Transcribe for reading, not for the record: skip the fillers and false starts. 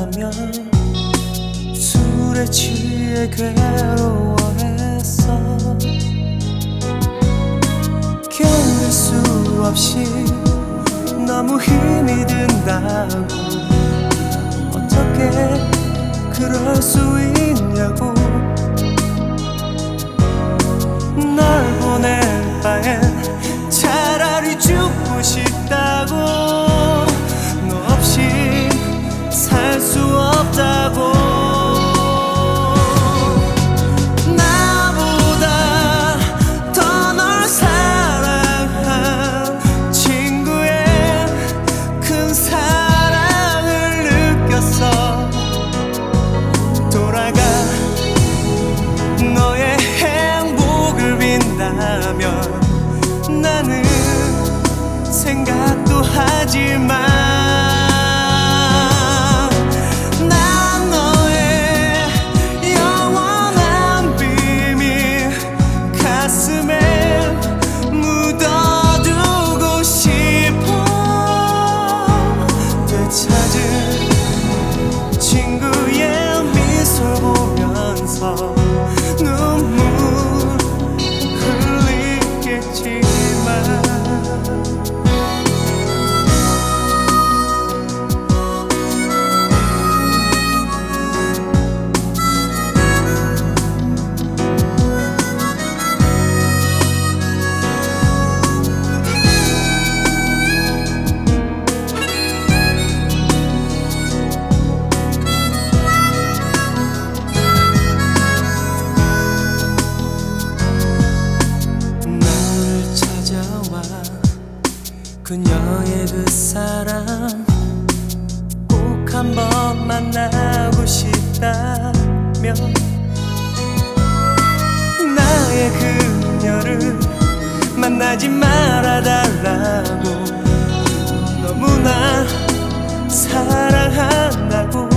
만나면 술에 취해 괴로워했어. 견딜 수 없이 너무 힘이 든다고. 어떻게 그럴 수 있냐고. 날 보낼 바엔 차라리 죽고 싶다고. 너 없이 살 수 없다고. 나보다 더 널 사랑한 친구의 큰 사랑을 느꼈어. 돌아가 너의 행복을 빈다면 나는 생각도 하지마. 난 너의 영원한 비밀 가슴에 묻어두고 싶어. 되찾은 친구의 미소 보면서 눈물 흘리겠지만 그녀의 그 사람 꼭 한번 만나고 싶다면 나의 그녀를 만나지 말아달라고. 너무나 사랑한다고.